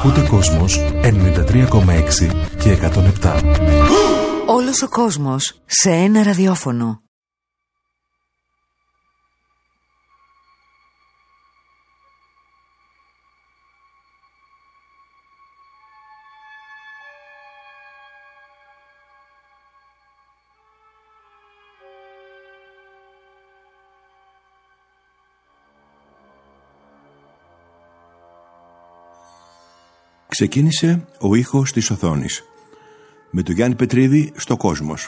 Ακούτε Κόσμος 93,6 και 107. Όλος ο κόσμος σε ένα ραδιόφωνο. Ξεκίνησε ο ήχος της οθόνης με τον Γιάννη Πετρίδη στο Κόσμος.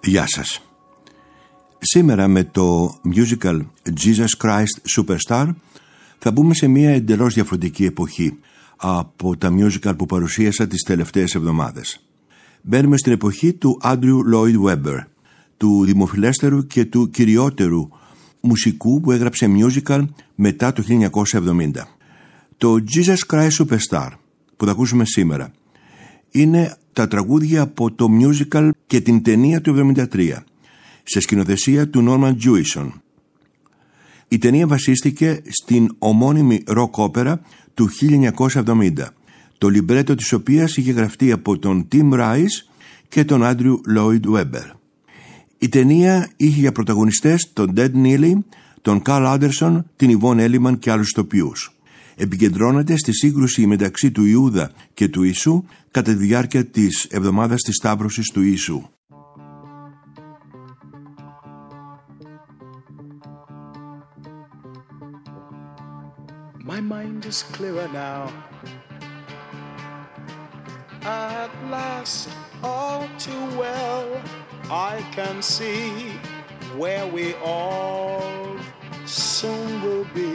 Γεια σας. Σήμερα με το musical Jesus Christ Superstar θα μπούμε σε μια εντελώς διαφορετική εποχή από τα musical που παρουσίασα τις τελευταίες εβδομάδες. Μπαίνουμε στην εποχή του Andrew Lloyd Webber, του δημοφιλέστερου και του κυριότερου μουσικού που έγραψε musical μετά το 1970. Το Jesus Christ Superstar που θα ακούσουμε σήμερα είναι τα τραγούδια από το musical και την ταινία του 1973 σε σκηνοθεσία του Norman Jewison. Η ταινία βασίστηκε στην ομώνυμη rock όπερα του 1970, το λιμπρέτο της οποίας είχε γραφτεί από τον Tim Rice και τον Andrew Lloyd Webber. Η ταινία είχε για πρωταγωνιστές τον Ted Neely, τον Carl Anderson, την Yvonne Elliman και άλλους ηθοποιούς. Επικεντρώνεται στη σύγκρουση μεταξύ του Ιούδα και του Ιησού κατά τη διάρκεια της εβδομάδας της Σταύρωσης του Ιησού. My mind is clearer now. At last, all too well, I can see where we all soon will be.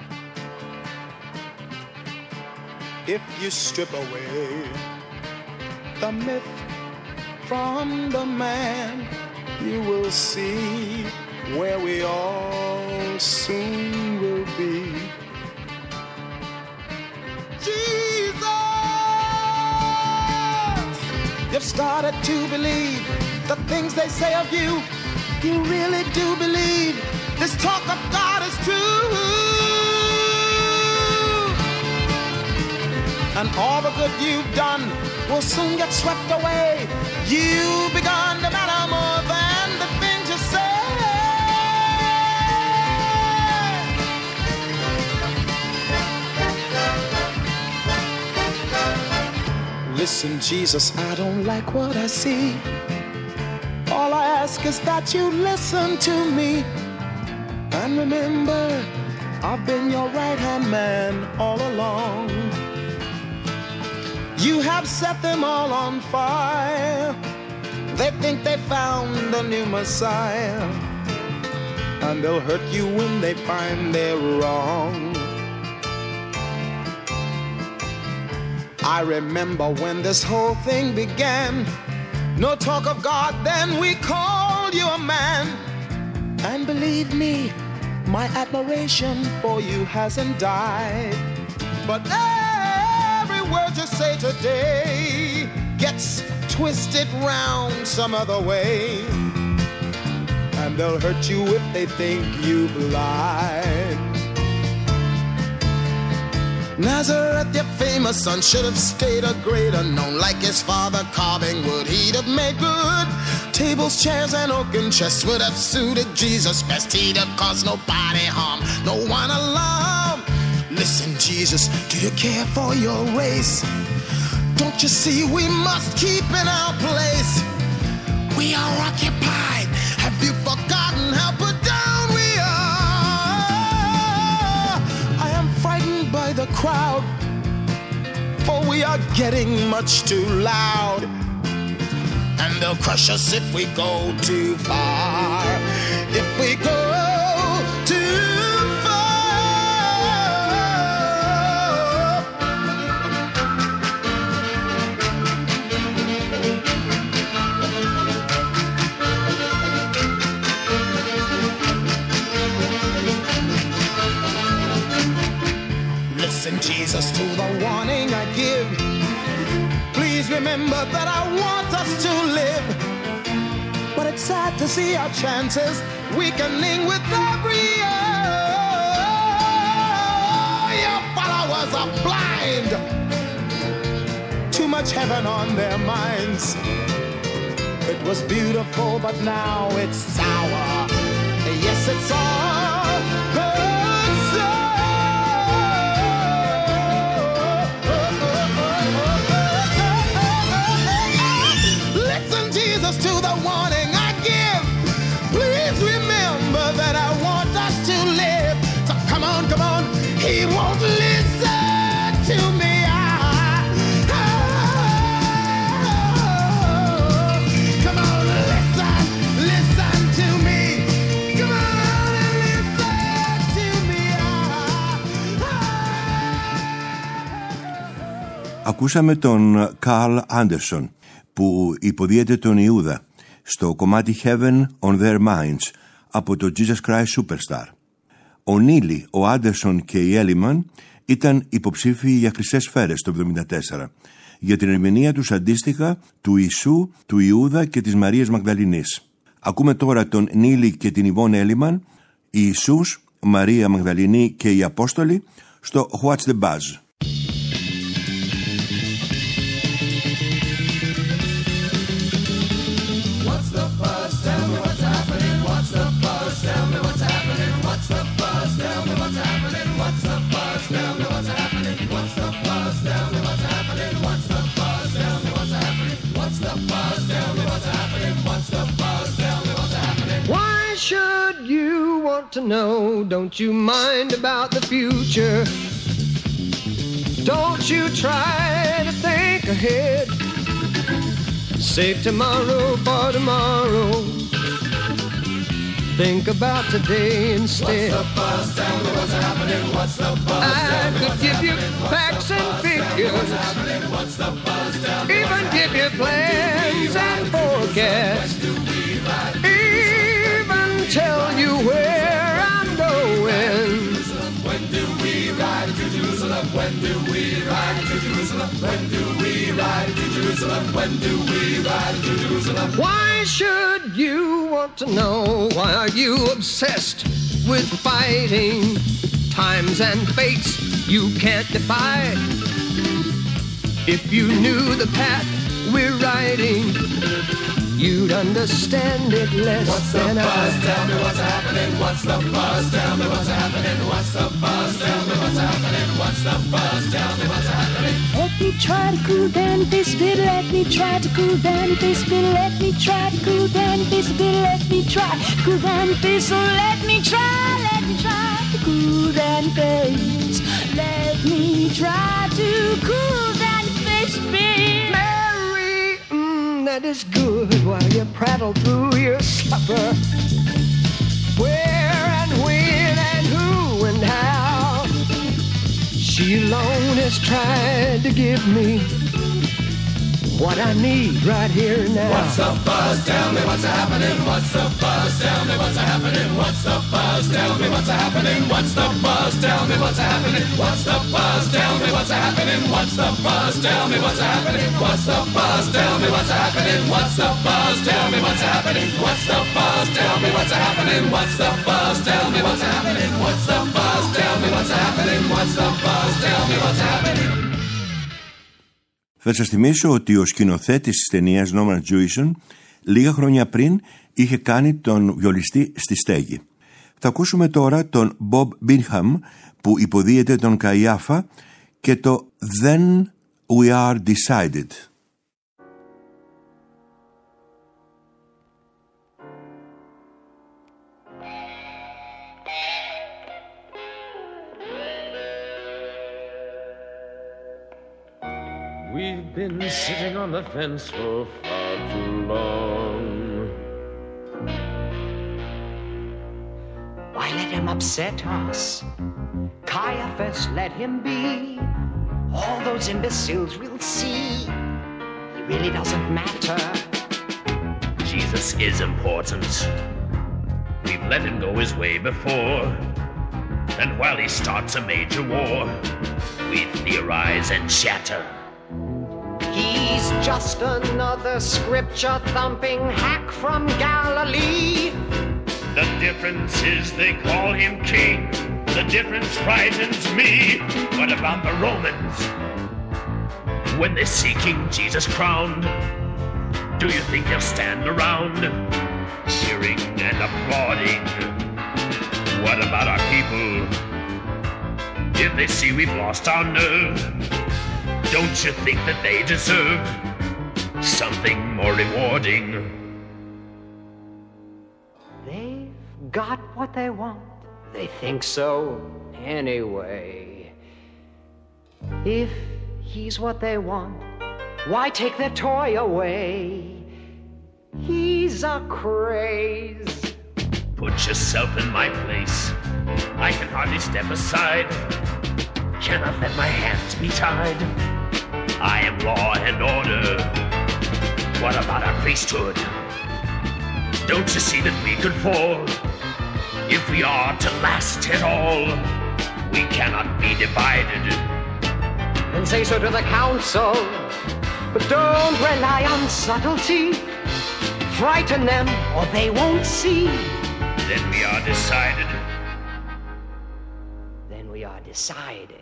If you strip away the myth from the man, you will see where we all soon will be. Jesus! You've started to believe the things they say of you. You really do believe this talk of God is true. And all the good you've done will soon get swept away. You've begun to matter more than the things you say. Listen, Jesus, I don't like what I see. All I ask is that you listen to me. And remember, I've been your right-hand man all along. You have set them all on fire. They think they found a new Messiah, and they'll hurt you when they find they're wrong. I remember when this whole thing began. No talk of God, then we called you a man. And believe me, my admiration for you hasn't died. But every word you say today gets twisted round some other way. And they'll hurt you if they think you've lied. Nazareth, your famous son, should have stayed a greater known. Like his father carving wood, he'd have made good. Tables, chairs, and oaken chests would have suited Jesus best. He'd have caused nobody harm, no one alarm. Listen, Jesus, do you care for your race? Don't you see we must keep in our place? We are occupied. Have you forgotten how put down we are? I am frightened by the crowd, for we are getting much too loud. And they'll crush us if we go too far. If we go too Listen, Jesus, to the warning I give. Please remember that I want us to live. But it's sad to see our chances weakening with every year. Your followers are blind. Too much heaven on their minds. It was beautiful, but now it's sour. Yes, it's all good stuff. To the warning I give, please remember that I want us to live. So come on, he won't listen to me. Come on, listen. Ακούσαμε τον Carl Anderson που υποδίεται τον Ιούδα στο κομμάτι Heaven on Their Minds από το Jesus Christ Superstar. Ο Νίλι, ο Άντερσον και η Έλιμαν ήταν υποψήφιοι για χρυσές σφαίρες το 1974 για την ερμηνεία τους αντίστοιχα του Ιησού, του Ιούδα και της Μαρίας Μαγδαληνής. Ακούμε τώρα τον Νίλι και την Ιβόν Έλιμαν, Ιησούς, Μαρία Μαγδαληνή και οι Απόστολοι στο What's the Buzz. To know, don't you mind about the future. Don't you try to think ahead. Save tomorrow for tomorrow. Think about today instead. What's the buzz? Tell me what's happening. What's the buzz? I could give you facts and figures. What's the buzz? Tell me even give you plans and forecasts. When do we ride? Even tell you where I'm going. When do we ride to Jerusalem? When do we ride to Jerusalem? When do we ride to Jerusalem? When do we ride to Jerusalem? Why should you want to know? Why are you obsessed with fighting times and fates you can't defy? If you knew the path we're riding, you'd understand it less what's the than buzz? I. Tell me what's happening. What's the buzz? Tell me what's happening. What's the buzz? Tell me what's happening. What's the buzz? Tell me what's happening. Let me try to cool down this bit. Let me try to cool down this bit. Let me try to cool down this bit. Let me try cool down this. So let me try to cool down this. Let me try to cool down this bit. Mary, that is good while you prattle through your supper. Where and when and who and how. She alone has tried to give me what I need right here and now. What's the buzz? Tell me what's happening. What's the buzz? Tell me what's happening. What's the buzz? Tell me what's happening. What's the buzz? Tell me what's happening. What's the buzz? Tell me what's happening. What's the buzz? Tell me what's happening. What's the buzz? Tell me what's happening. What's the buzz? Tell me what's happening. What's the buzz? Tell me what's happening. What's the buzz? Tell me what's happening. What's the buzz? Tell me what's happening. What's the buzz? Tell me what's happening. Θα σας θυμίσω ότι ο σκηνοθέτης της ταινίας Norman Jewison λίγα χρόνια πριν είχε κάνει τον βιολιστή στη στέγη. Θα ακούσουμε τώρα τον Bob Bingham που υποδίεται τον Καϊάφα και το Then We Are Decided. We've been sitting on the fence for far too long. Why let him upset us? Caiaphas, let him be. All those imbeciles will see. He really doesn't matter. Jesus is important. We've let him go his way before. And while he starts a major war, we theorize and chatter. He's just another scripture-thumping hack from Galilee. The difference is they call him king. The difference frightens me. What about the Romans? When they see King Jesus crowned, do you think they'll stand around, cheering and applauding? What about our people? If they see we've lost our nerve, don't you think that they deserve something more rewarding? They've got what they want. They think so anyway. If he's what they want, why take their toy away? He's a craze. Put yourself in my place. I can hardly step aside. Cannot let my hands be tied. I am law and order. What about our priesthood? Don't you see that we could fall? If we are to last at all, we cannot be divided. Then say so to the council, but don't rely on subtlety. Frighten them or they won't see. Then we are decided. Then we are decided.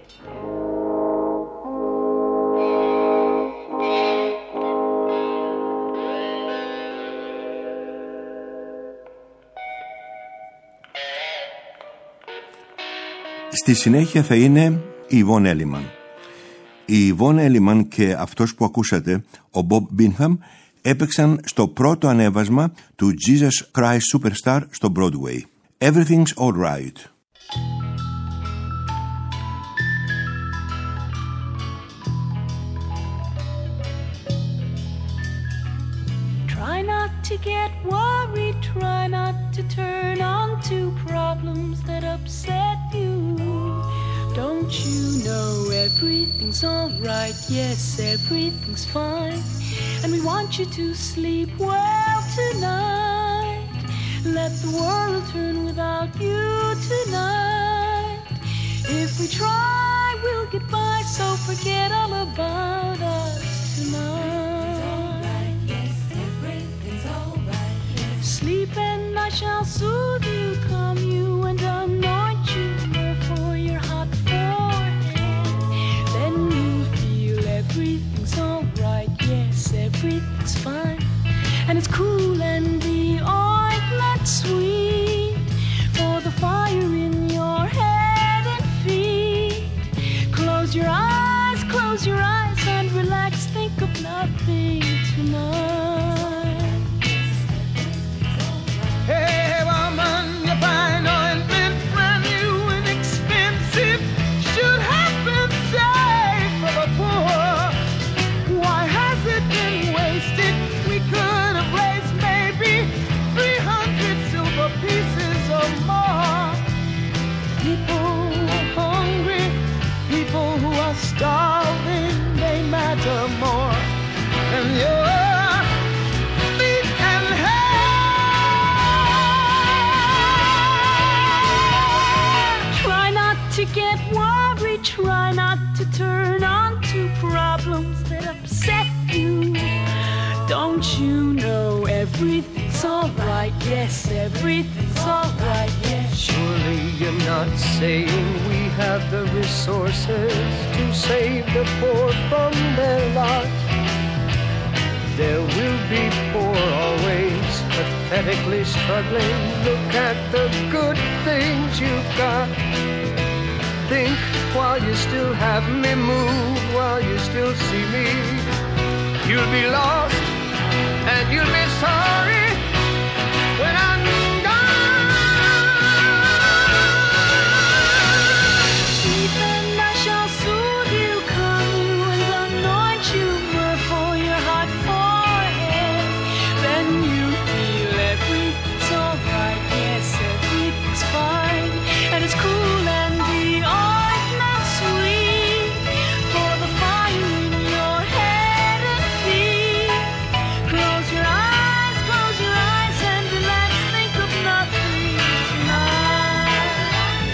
Στη συνέχεια θα είναι η Yvonne Elliman. Η Yvonne Elliman και αυτός που ακούσατε, ο Bob Bingham, έπαιξαν στο πρώτο ανέβασμα του Jesus Christ Superstar στο Broadway. Everything's Alright. Try not to get worried, try not to turn on to problems that upset you. Don't you know everything's alright? Yes, everything's fine. And we want you to sleep well tonight. Let the world turn without you tonight. If we try, we'll get by, so forget all about us tonight. Yes, everything's alright. Sleep and I shall soothe you, calm you and anoint you for your hot forehead. Then you'll feel everything's alright. Yes, everything's fine. And it's cool and the ointment sweet for the fire in your head and feet. Close your eyes and relax. Think of nothing tonight. Hey woman, you find ointment brand new and expensive. Should have been saved for the poor. Why has it been wasted? We could have raised maybe 300 silver pieces or more. People who are hungry, people who are starving, they matter more than your meat and hair. Try not to get worried, try not to turn on to problems that upset you. Don't you know everything's alright? Yes, everything's alright. Yes. Surely you're not saying we have the resources to save the poor from their lot. There will be poor always, pathetically struggling. Look at the good things you've got. Think while you still have me, move while you still see me. You'll be lost and you'll be sorry when I'm gone. Sleep and I shall soothe you, calm you and anoint you for your hot forehead. Then you feel everything's alright. Yes, everything's fine. And it's cool and the ointment sweet for the fire in your head and feet. Close your eyes and relax. Think of nothing tonight.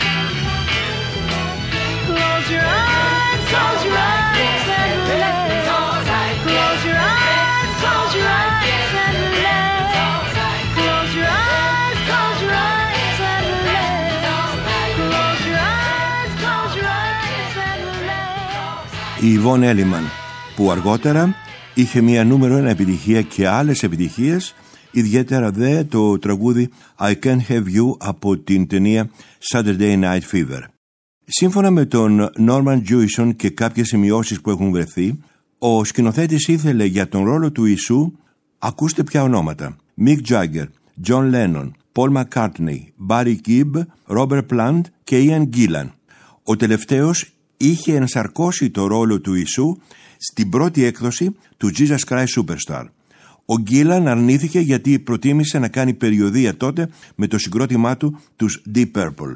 Close your eyes and relax. Close your eyes and relax. Close your eyes and relax. Close your eyes and relax. Η Yvonne Elliman, που αργότερα είχε μια νούμερο 1 επιτυχία και άλλες επιτυχίες, ιδιαίτερα δε το τραγούδι I Can't Have You από την ταινία Saturday Night Fever. Σύμφωνα με τον Norman Jewison και κάποιες σημειώσεις που έχουν βρεθεί, ο σκηνοθέτης ήθελε για τον ρόλο του Ιησού, ακούστε ποια ονόματα: Mick Jagger, John Lennon, Paul McCartney, Barry Gibb, Robert Plant και Ian Gillan. Ο τελευταίος είχε ενσαρκώσει το ρόλο του Ιησού στην πρώτη έκδοση του Jesus Christ Superstar. Ο Γκίλαν αρνήθηκε γιατί προτίμησε να κάνει περιοδεία τότε με το συγκρότημά του, τους Deep Purple.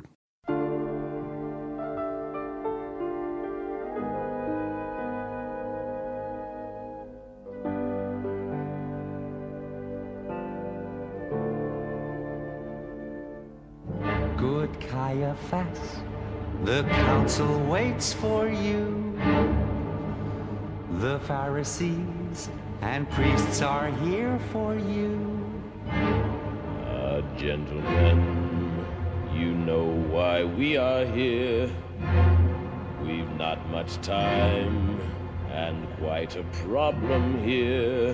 Caiaphas, the council waits for you. The Pharisees and priests are here for you. Gentlemen, you know why we are here. We've not much time and quite a problem here.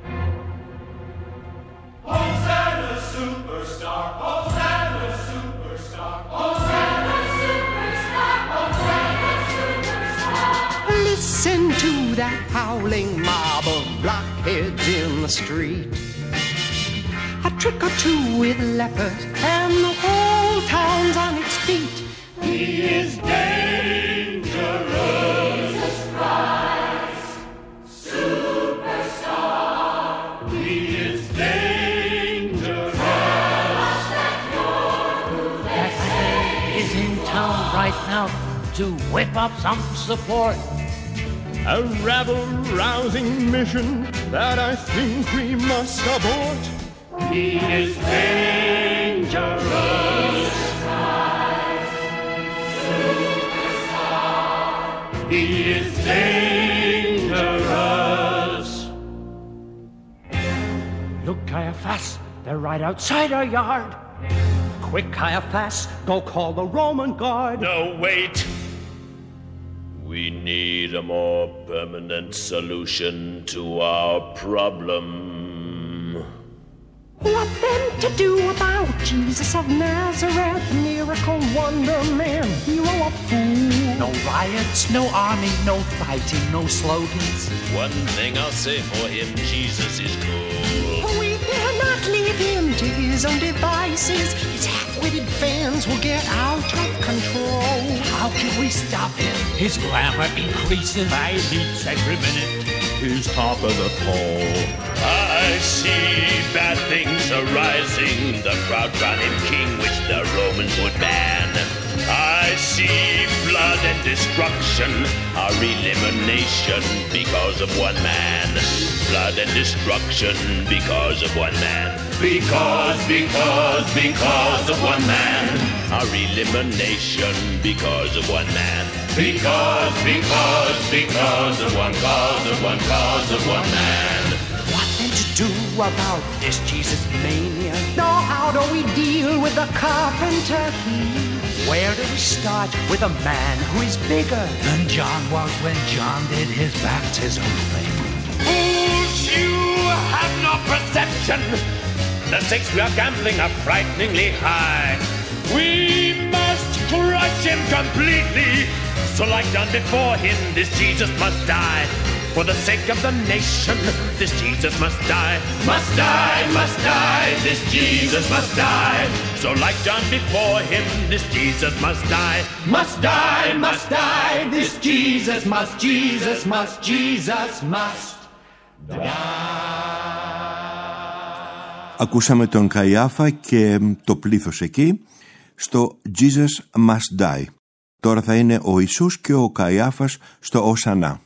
Hosanna superstar, Hosanna superstar, Hosanna superstar, Hosanna superstar. Listen to that howling mob of blockheads in the street. A trick or two with lepers and the whole town's on its feet. He is dangerous. Jesus Christ, superstar. He is dangerous. That is in town right now to whip up some support. A rabble-rousing mission that I think we must abort. He is dangerous. Superstar. He is dangerous. Look, Caiaphas, they're right outside our yard. Quick, Caiaphas, go call the Roman guard. No, wait. We need a more permanent solution to our problem. What then to do about Jesus of Nazareth, miracle wonder man, hero of fools? No riots, no army, no fighting, no slogans. One thing I'll say for him, Jesus is cool. We dare not leave him to his own devices. His half-witted fans will get out of control. How can we stop him? His glamour increases by leaps every minute. He's top of the poll. I see bad things arising. The crowd crown him king, which the Romans would ban. I see blood and destruction, our elimination because of one man. Blood and destruction because of one man. Because of one man. Our elimination because of one man. Because of one cause of one man. What then to do about this Jesus mania? Now how do we deal with the carpenter here? Where do we start with a man who is bigger than John was when John did his baptism thing? Fools, you have no perception. The stakes we are gambling are frighteningly high. We must crush him completely. So like done before him, this Jesus must die. For the sake of the nation, this Jesus must die. Must die, this Jesus must die. So like done before him, this Jesus must die. Must die, this Jesus must die. Ακούσαμε τον Καϊάφα και το πλήθος εκεί στο Jesus Must Die. Τώρα θα είναι ο Ιησούς και ο Καϊάφας στο Οσανά.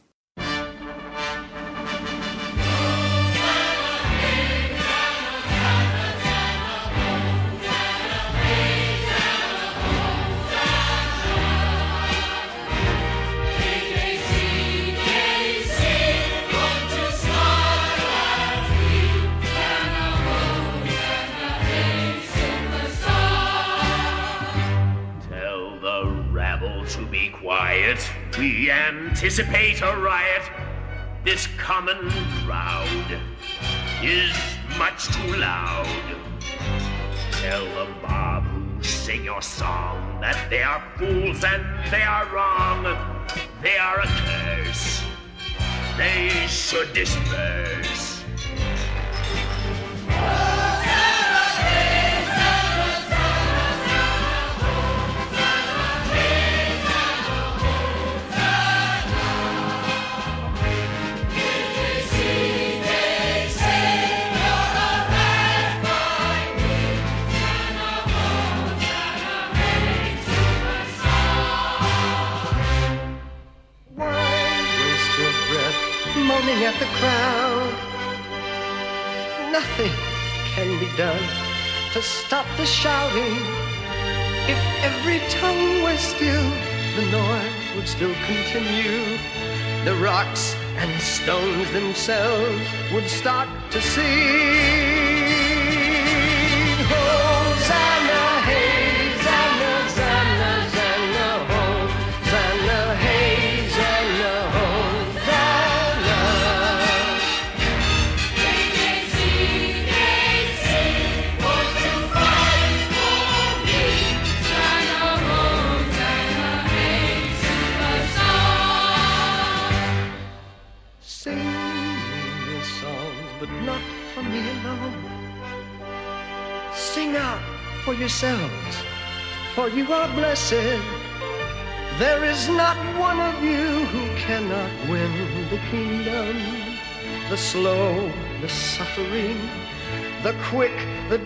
To be quiet, we anticipate a riot. This common crowd is much too loud. Tell the mob who sing your song that they are fools and they are wrong. They are a curse. They should disperse. Moaning at the crowd. Nothing can be done to stop the shouting. If every tongue were still, the noise would still continue. The rocks and stones themselves would start to sing. Hosanna, hey, Zanna, Zanna, Zanna, Hosanna, hey, Zanna, Hosanna. KC, won't you fight for me? Zanna, Hosanna, hey, superstar. Sing these songs, but not for me alone. Sing out for yourselves, for you are blessed. There is not one of you who cannot win the kingdom. The slow, the suffering, the quick, the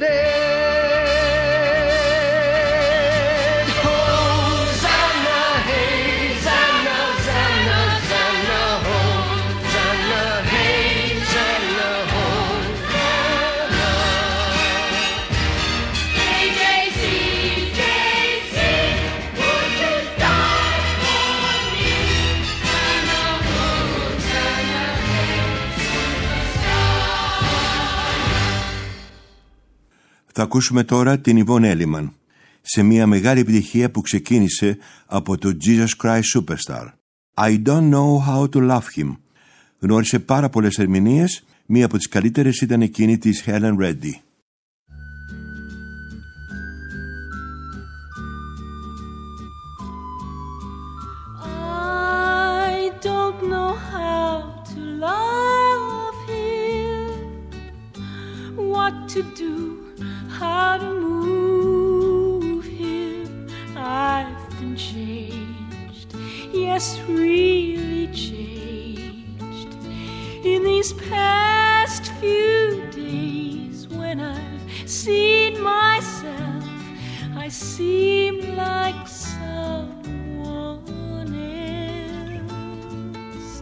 dead. Hosanna, hey, Zanna, Zanna, Zanna, Hosanna, hey, Zanna, Hosanna. KC, would you die for me? Zanna, Hosanna, hey, superstar. Θα ακούσουμε τώρα την Ιβόν Έλιμαν σε μια μεγάλη επιτυχία που ξεκίνησε από το Jesus Christ Superstar. I don't know how to love him. Γνώρισε πάρα πολλές ερμηνείες, μία από τις καλύτερες ήταν εκείνη της Helen Reddy. I don't know how to love him, what to do, how to move him. I've been changed, yes, really changed. In these past few days, when I've seen myself, I seem like someone else.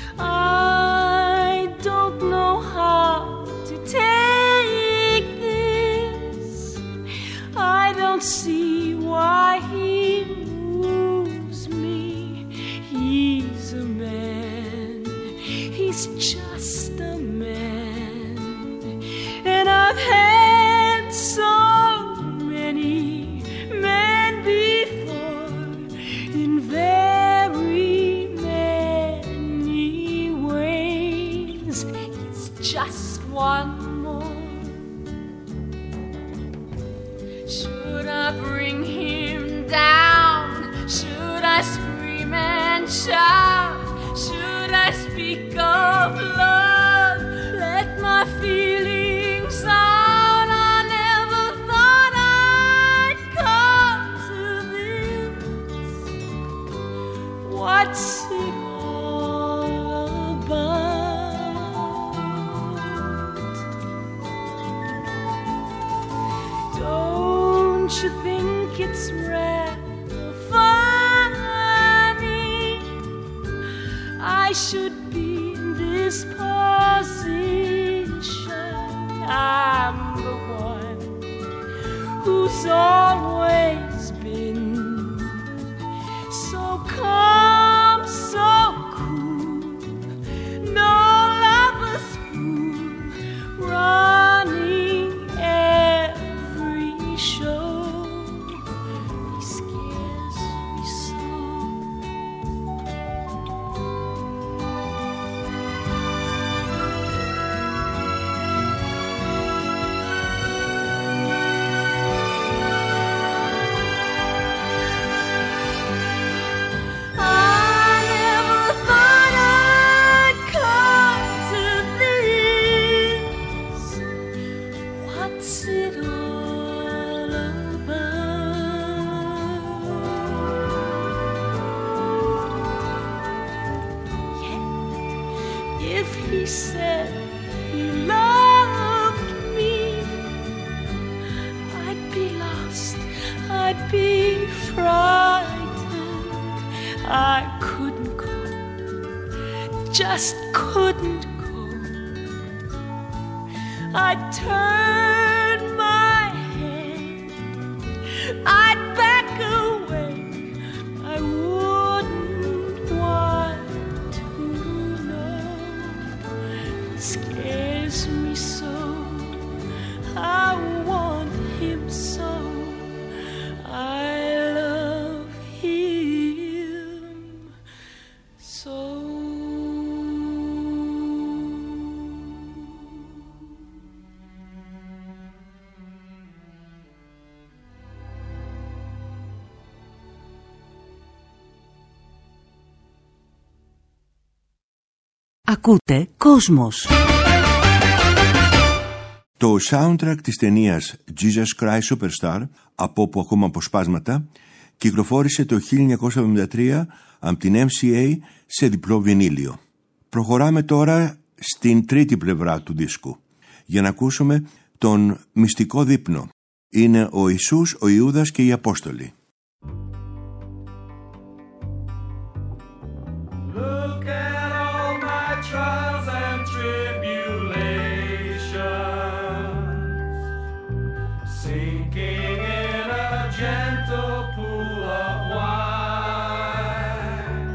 I don't know how to take this. I don't see why he moves me. He's a man. He's just a man. And I've had so many men before in very many ways. He's just one more. Should I bring him down? Should I scream and shout? Should I speak of love? Let my feelings out. I never thought I'd come to this. What's it all about? Don't you think it's rather funny? I should be in this position. I'm the one who's always been so calm, so cool. No lover's fool, running every show. He scares me so. He said he loved me, I'd be lost, I'd be frightened. I couldn't go, just couldn't go. I'd turn my head, I'd back loves me so. I want him so. I love him so. Ακούτε Κόσμος. Το soundtrack της ταινίας Jesus Christ Superstar, από όπου ακούμε αποσπάσματα, κυκλοφόρησε το 1973 από την MCA σε διπλό βινίλιο. Προχωράμε τώρα στην τρίτη πλευρά του δίσκου για να ακούσουμε τον μυστικό δείπνο. Είναι ο Ιησούς, ο Ιούδας και οι Απόστολοι. Trials and tribulations, sinking in a gentle pool of wine.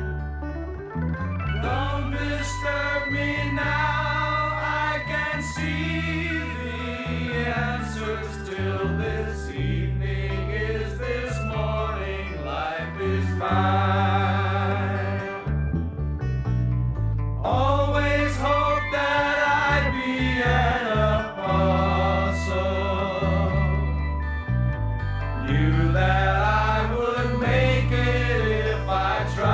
Don't disturb me now, I can see the answer still this evening is this morning, life is fine. Always hope that I'd be an apostle. Knew that I would make it if I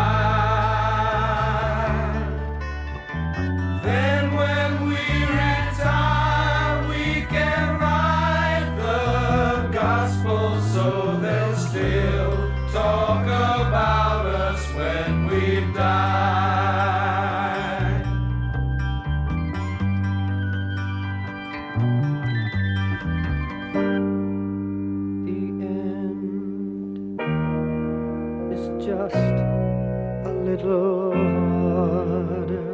tried. Then when we retire, we can write the gospel so they'll still talk about us when we've died. Just a little harder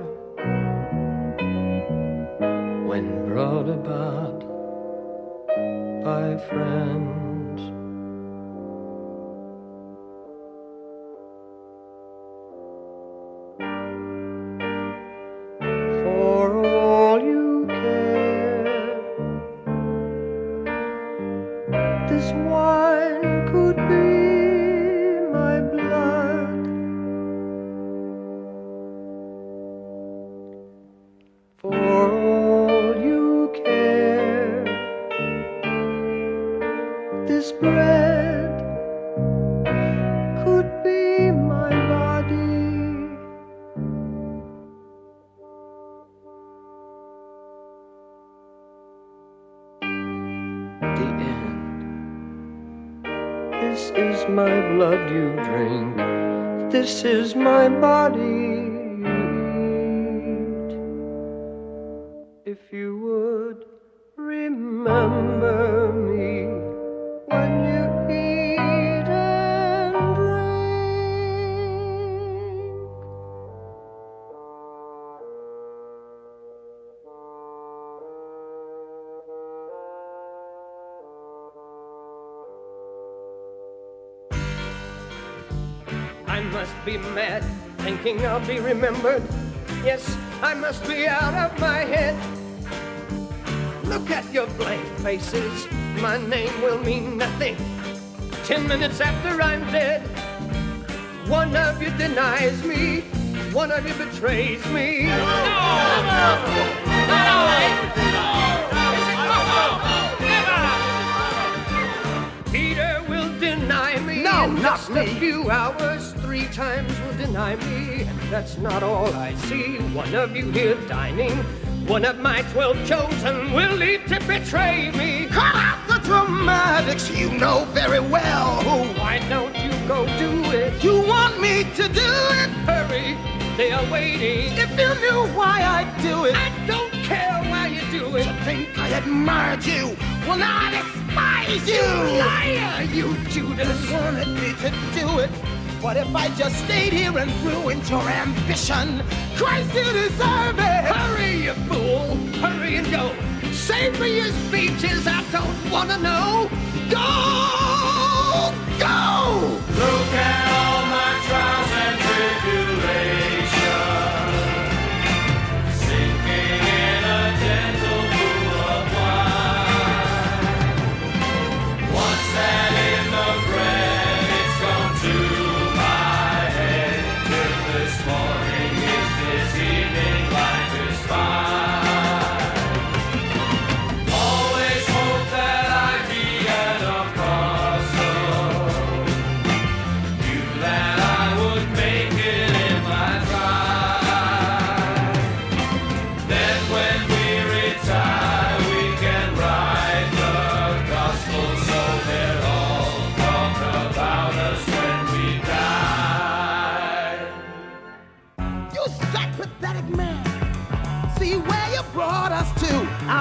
when brought about by friends. For all you care, this wine could be my blood. For all you care, this bread could be my body. The end. This is my blood you drink. This is my body you eat. If you would remember me when you eat and drink. I must be mad, thinking I'll be remembered. Yes, I must be out of my head. Look at your blank faces, my name will mean nothing. 10 minutes after I'm dead, one of you denies me, one of you betrays me. Peter will deny me. No, in not just me. a few hours, 3 times will deny me. And that's not all I see. One of you here dining, one of my 12 chosen will leave to betray me. Cut out the dramatics, you know very well who. Why don't you go do it? You want me to do it? Hurry, they are waiting. If you knew why I'd do it. I don't care why you do it. You think I admired you? Well, now I despise you! Liar, you Judas! You wanted me to do it. What if I just stayed here and ruined your ambition? Christ, you deserve it! Hurry, you fool! Hurry and go! Save me your speeches, I don't want to know! Go! Go! Look at all my trials and tribulations, sinking in a gentle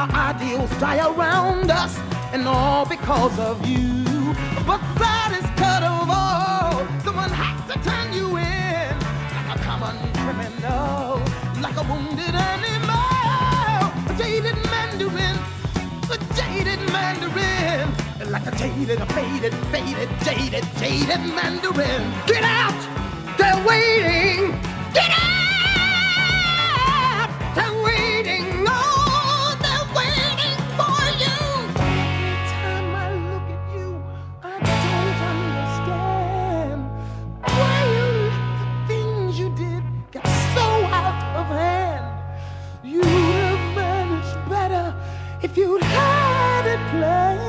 our ideals die around us, and all because of you. But that is cut of all. Someone has to turn you in, like a common criminal, like a wounded animal, a jaded mandarin, a jaded mandarin, like a jaded, a faded, jaded mandarin. Get out! They're waiting! Get out! They're waiting! Oh, they're waiting for you! Every time I look at you, I don't understand why you let the things you did get so out of hand. You would have managed better if you'd had it planned.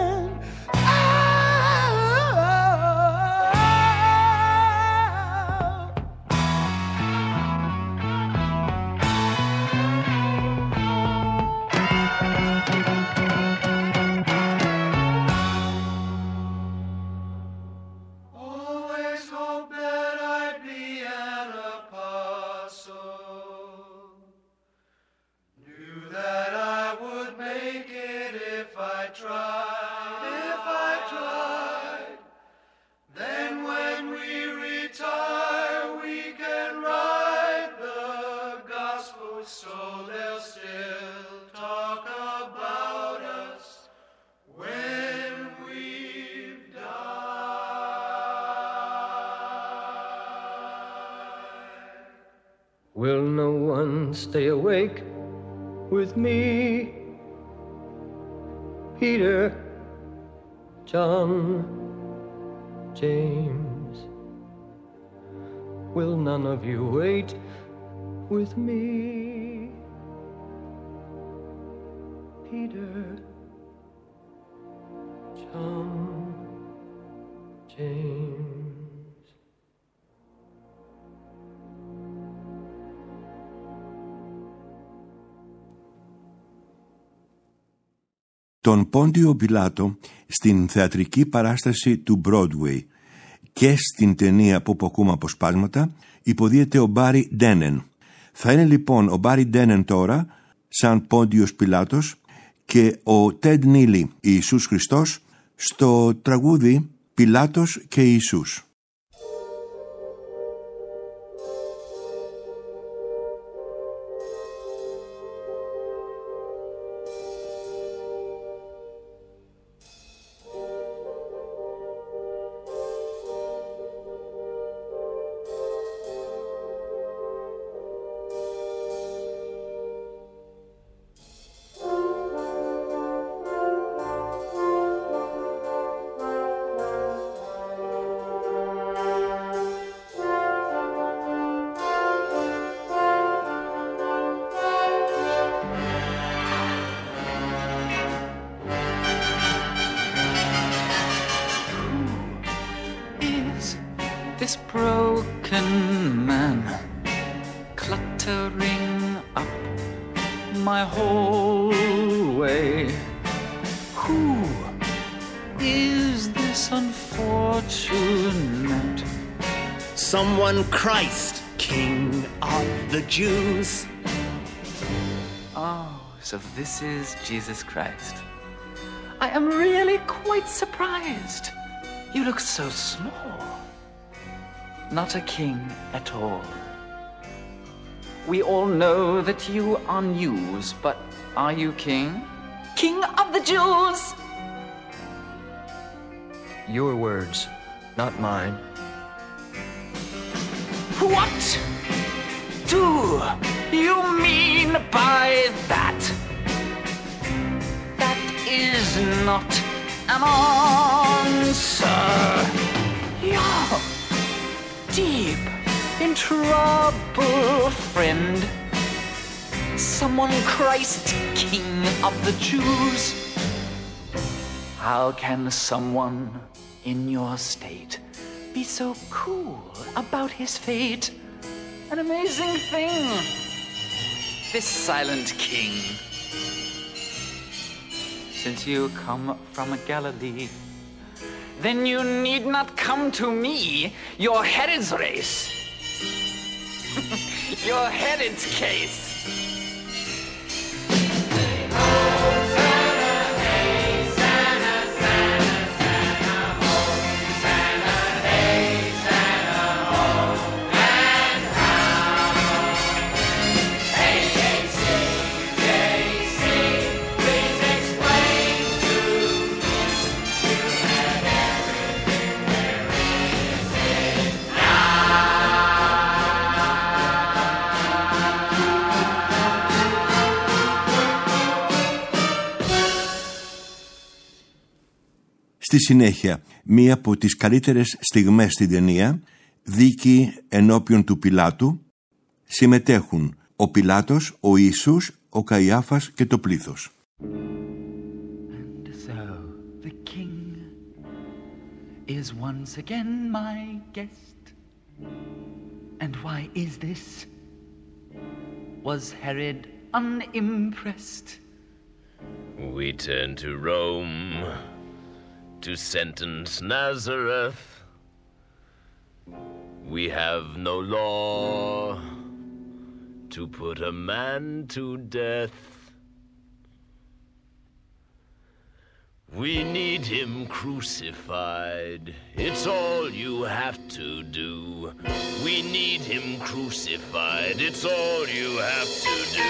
Will no one stay awake with me? Peter, John, James. Will none of you wait with me? Peter, John, James. Τον Πόντιο Πιλάτο στην θεατρική παράσταση του Broadway και στην ταινία που ακούμε αποσπάσματα υποδίεται ο Μπάρι Ντένεν. Θα είναι λοιπόν ο Μπάρι Ντένεν τώρα σαν Πόντιος Πιλάτος και ο Τεντ Νίλι Ιησούς Χριστός στο τραγούδι Πιλάτος και Ιησούς. This broken man cluttering up my hallway. Who is this unfortunate? Someone Christ, King of the Jews. Oh, so this is Jesus Christ. I am really quite surprised. You look so small. Not a king at all. We all know that you are news, but are you king? King of the Jews! Your words, not mine. What do you mean by that? That is not an answer. You're deep in trouble, friend. Someone Christ, King of the Jews. How can someone in your state be so cool about his fate? An amazing thing, this silent king. Since you come from Galilee, then you need not come to me. Your head is race. Your head is case. Στη συνέχεια, μία από τις καλύτερες στιγμές στην ταινία, δίκη ενώπιον του Πιλάτου, συμμετέχουν ο Πιλάτος, ο Ιησούς, ο Καϊάφας και το πλήθος. And so the king is once again my guest. And why is this? Was Herod unimpressed? We turn to Rome to sentence Nazareth. We have no law to put a man to death. We need him crucified. It's all you have to do. We need him crucified. It's all you have to do.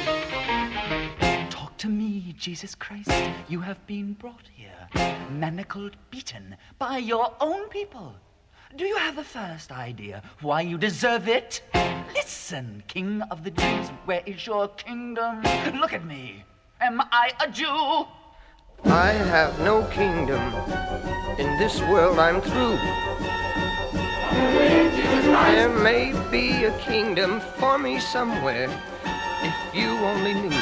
Talk to me, Jesus Christ. You have been brought here, manacled, beaten by your own people. Do you have the first idea why you deserve it? Listen, King of the Jews, where is your kingdom? Look at me. Am I a Jew? I have no kingdom. In this world I'm through. There may be a kingdom for me somewhere, if you only knew.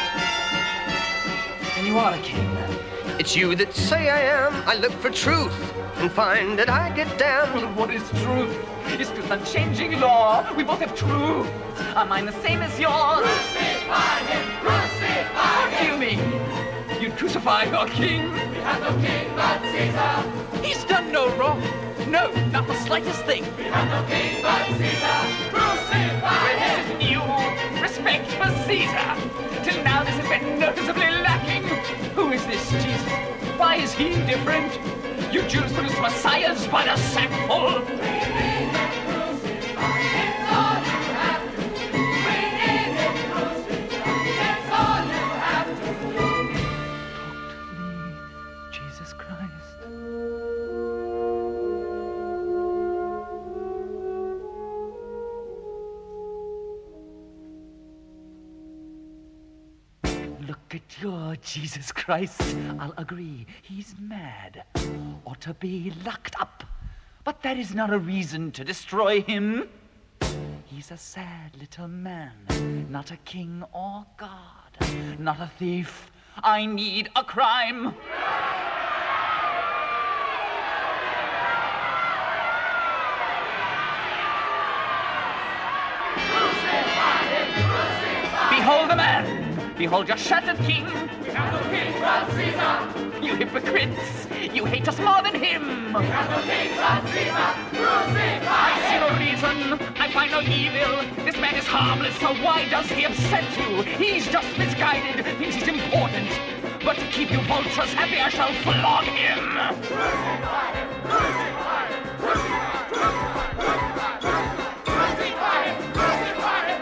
And you are a king. It's you that say I am. I look for truth and find that I get down. Well, what is truth? Is truth unchanging law? We both have truth. Are mine the same as yours? Crucify him! Crucify What do you mean? You'd crucify your king? We have no king but Caesar. He's done no wrong. No, not the slightest thing. We have no king but Caesar. Crucify him! You respect for Caesar. Till now this has been noticeably lacking. Who is this Jesus? Why is he different? You Jews produce messiahs by the sackful. We need him crucified. It's all you have to do. We need him crucified. It's all you have to do. Talk to me, Jesus Christ. Look at your Jesus Christ. I'll agree, he's mad. Ought to be locked up. But that is not a reason to destroy him. He's a sad little man, not a king or God, not a thief. I need a crime. Behold the man! Behold your shattered king! We have no king but Caesar! You hypocrites! You hate us more than him! We have no king but Caesar! Crucify I see him! no reason, I find no evil. This man is harmless, so why does he upset you? He's just misguided, thinks he's important. But to keep you vultures happy, I shall flog him! Crucify him! Crucify him! Crucify him! Crucify him! Crucify him!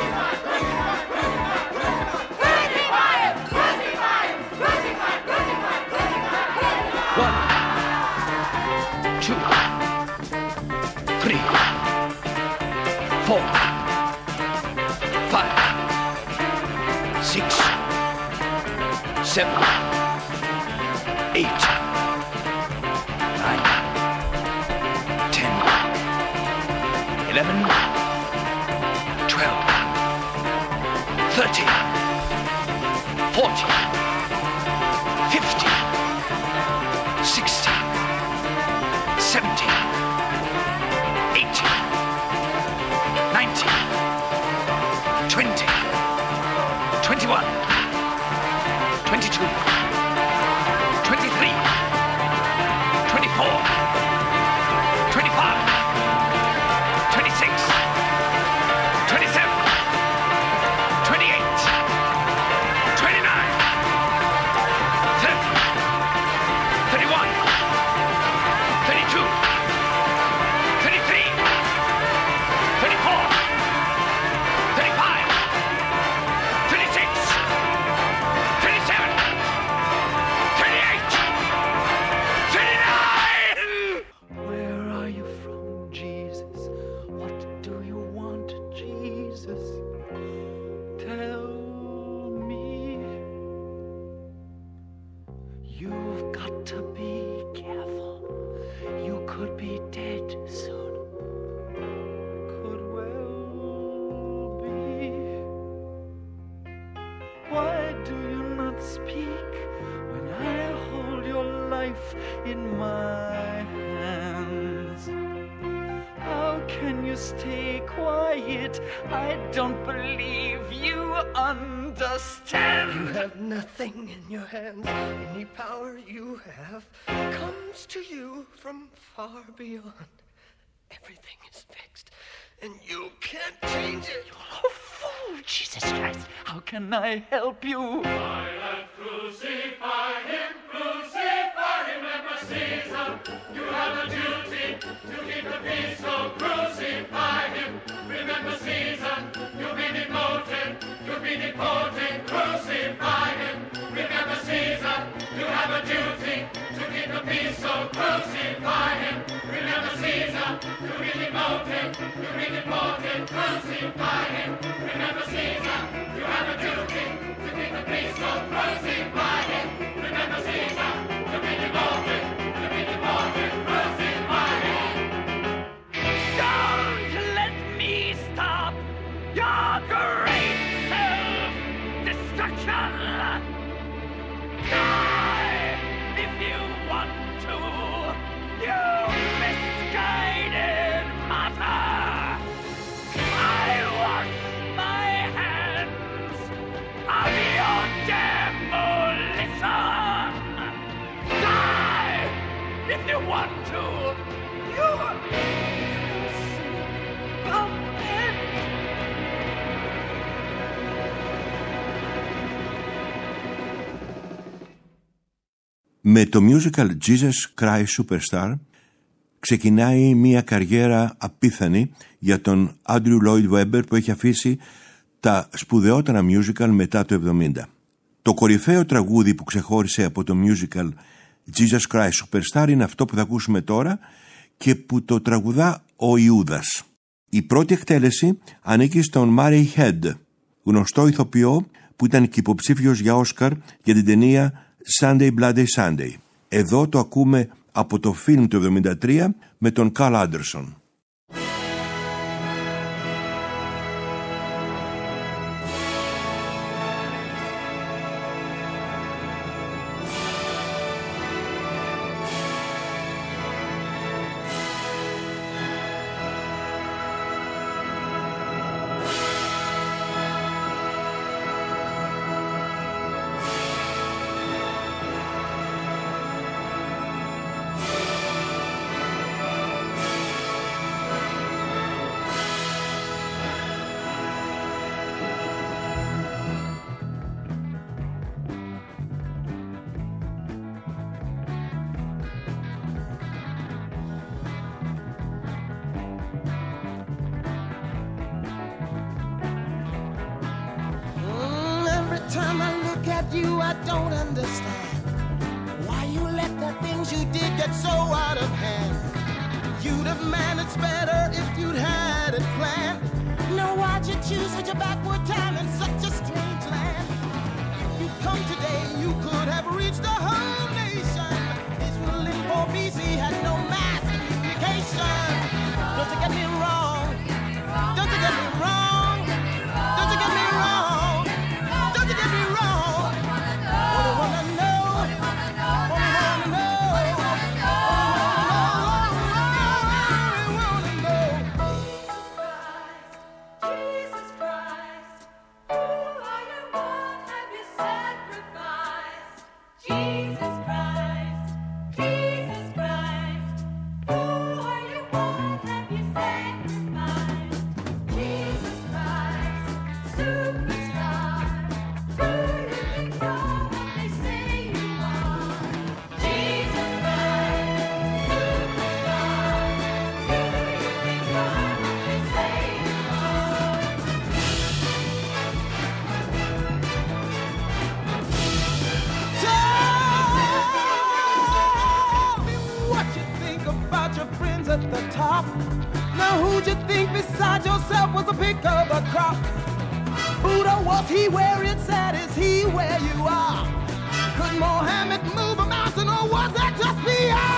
Seven, 8, 9, 10, 11, 12, 13, 14, 15, 16, 17, 18, 19, 20, 21, 22, 23, 24, 25, 26, 27, 28, 29, 30, 31, 32, 33, 34, 35, 36, 37, 38, 39! Where are you from, Jesus? What do you want, Jesus? Tell me. You've got to be careful. You could be dead soon. Could well be. Why do you not speak when I hold your life in my hands? How can you stay quiet? I don't believe you understand. You have nothing in your hands. Any power you have comes to you from far beyond. Everything is fixed, and you can't change it. You're a fool, Jesus Christ. How can I help you? Pilate, crucify him, remember Caesar. You have a duty to keep the peace, so crucify him. Remember Caesar, you've been demoted, crucify him. Remember Caesar, you have a duty to keep the peace, so crucify him. Remember Caesar, you've been demoted, crucify him. Remember Caesar, you have a duty to keep the peace, so crucify him. Remember Caesar, you've been demoted, crucify him. Don't let me stop your great self-destruction. Die if you want to, you misguided martyr. I wash my hands of your demolition. Die if you want to, you puppet. Με το musical Jesus Christ Superstar ξεκινάει μια καριέρα απίθανη για τον Andrew Lloyd Webber, που έχει αφήσει τα σπουδαιότερα musical μετά το 70. Το κορυφαίο τραγούδι που ξεχώρισε από το musical Jesus Christ Superstar είναι αυτό που θα ακούσουμε τώρα και που το τραγουδά ο Ιούδας. Η πρώτη εκτέλεση ανήκει στον Murray Head, γνωστό ηθοποιό που ήταν και υποψήφιος για Όσκαρ για την ταινία Sunday Bloody Sunday. Εδώ το ακούμε από το φιλμ του 1973 με τον Carl Anderson. Time I look at you, I don't understand why you let the things you did get so out of hand. You'd have managed better if you'd had it planned. Now why'd you choose such a backward time in such a strange land? If you'd come today, you could have reached the whole nation. Israel in for peace, he had no mass communication. Don't you get me wrong? Don't you get me wrong? Don't you get me wrong? At the top. Now who'd you think besides yourself was the pick of the crop? Buddha, was he where it said, is he where you are? Could Mohammed move a mountain, or was that just beyond?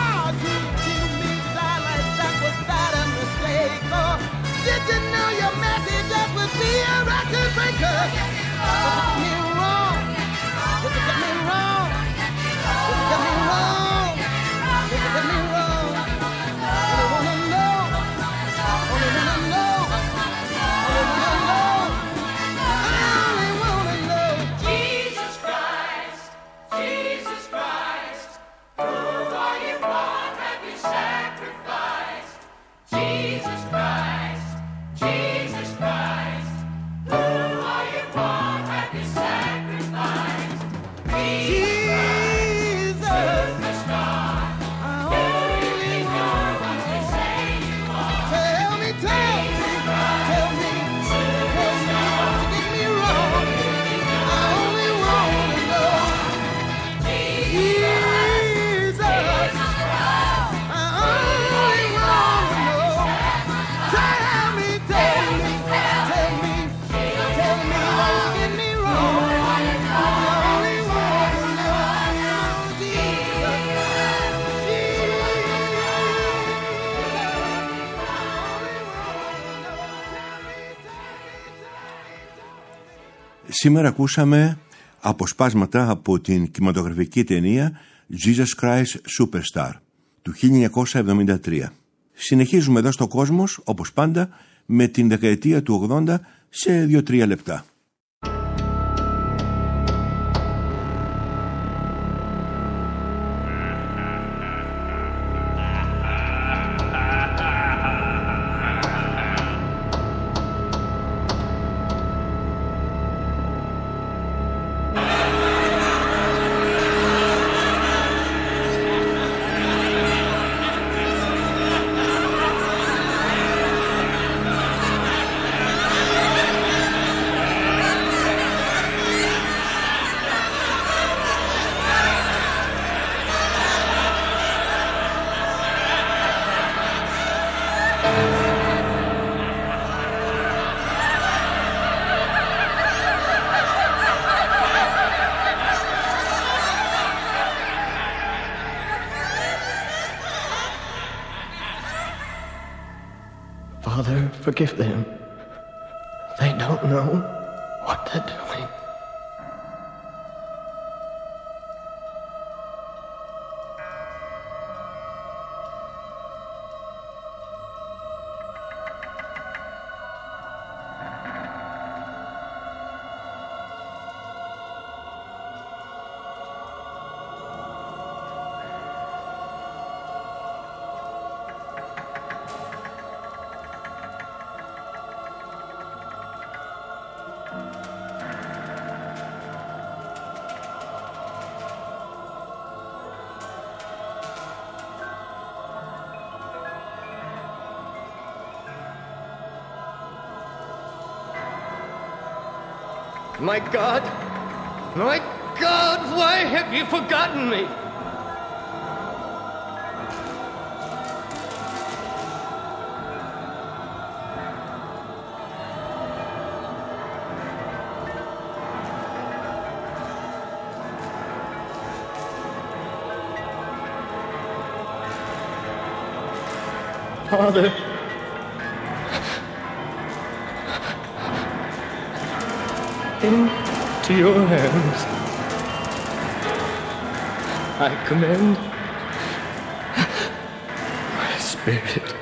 Σήμερα ακούσαμε αποσπάσματα από την κινηματογραφική ταινία Jesus Christ Superstar του 1973. Συνεχίζουμε εδώ στο Κόσμος, όπως πάντα, με την δεκαετία του 80 σε 2-3 λεπτά. Father, forgive them. They don't know what they're doing. My God, why have you forgotten me? Father, into your hands I commend my spirit.